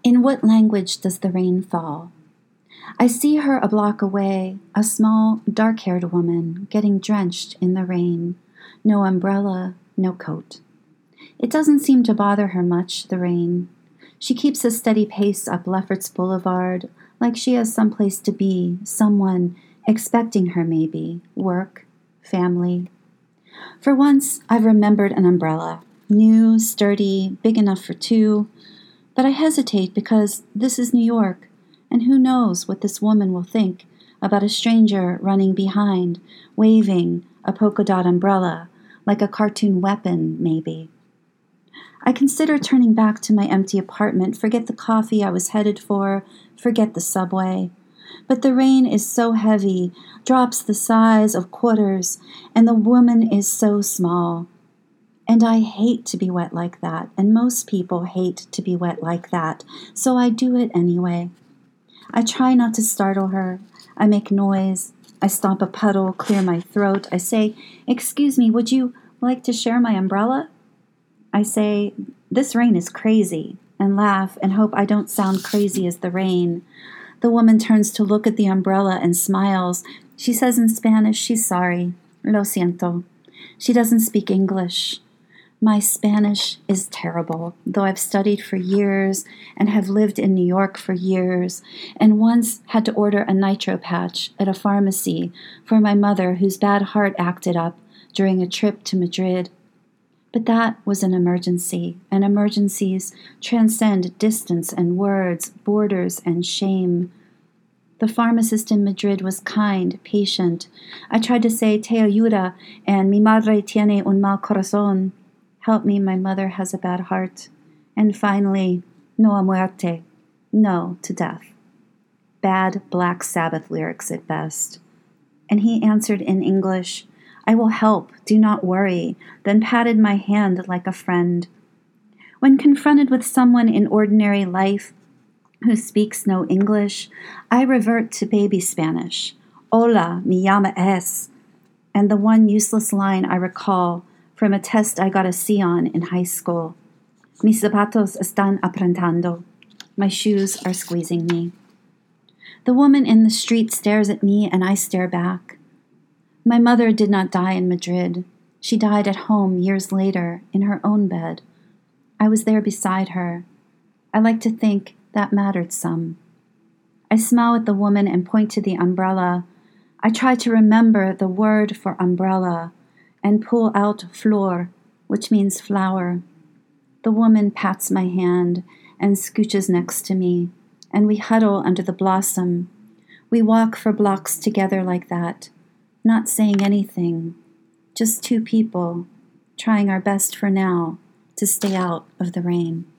In what language does the rain fall? I see her a block away, a small, dark-haired woman getting drenched in the rain. No umbrella, no coat. It doesn't seem to bother her much, the rain. She keeps a steady pace up Lefferts Boulevard, like she has someplace to be, someone expecting her maybe, work, family. For once, I've remembered an umbrella, new, sturdy, big enough for two, but I hesitate because this is New York, and who knows what this woman will think about a stranger running behind, waving a polka-dot umbrella, like a cartoon weapon, maybe. I consider turning back to my empty apartment, forget the coffee I was headed for, forget the subway. But the rain is so heavy, drops the size of quarters, and the woman is so small. And I hate to be wet like that, and most people hate to be wet like that, so I do it anyway. I try not to startle her. I make noise. I stomp a puddle, clear my throat. I say, "Excuse me, would you like to share my umbrella?" I say, "This rain is crazy," and laugh and hope I don't sound crazy as the rain. The woman turns to look at the umbrella and smiles. She says in Spanish she's sorry. Lo siento. She doesn't speak English. My Spanish is terrible, though I've studied for years and have lived in New York for years, and once had to order a nitro patch at a pharmacy for my mother whose bad heart acted up during a trip to Madrid. But that was an emergency, and emergencies transcend distance and words, borders and shame. The pharmacist in Madrid was kind, patient. I tried to say "te ayuda" and "mi madre tiene un mal corazón." Help me, my mother has a bad heart. And finally, "no a muerte," no to death. Bad Black Sabbath lyrics at best. And he answered in English, "I will help, do not worry," then patted my hand like a friend. When confronted with someone in ordinary life who speaks no English, I revert to baby Spanish. "Hola, mi llama es," and the one useless line I recall from a test I got a C on in high school. "Mis zapatos están apretando." My shoes are squeezing me. The woman in the street stares at me and I stare back. My mother did not die in Madrid. She died at home years later in her own bed. I was there beside her. I like to think that mattered some. I smile at the woman and point to the umbrella. I try to remember the word for umbrella and pull out flor, which means flower. The woman pats my hand and scooches next to me, and we huddle under the blossom. We walk for blocks together like that, not saying anything, just two people, trying our best for now to stay out of the rain.